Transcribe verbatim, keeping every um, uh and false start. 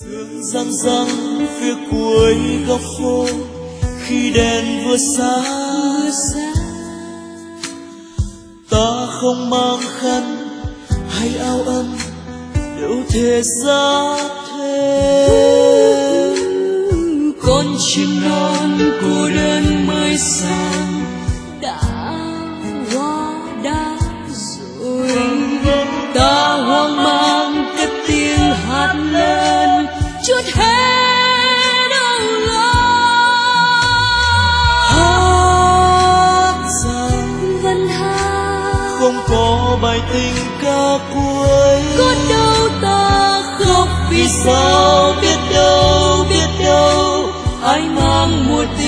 Sương răng răng phía cuối góc phố, khi đèn vừa sáng ta không mang khăn hay áo ấm, đâu thể ra thêm. Con chim non cô đơn mới sang đã hóa đá rồi, ta hoang mang cất tiếng hát lên chút hết âu lo. Hát rằng vẫn hát không có bài tình ca cuối, có đâu ta khóc vì sao biết đâu biết đâu ai mang một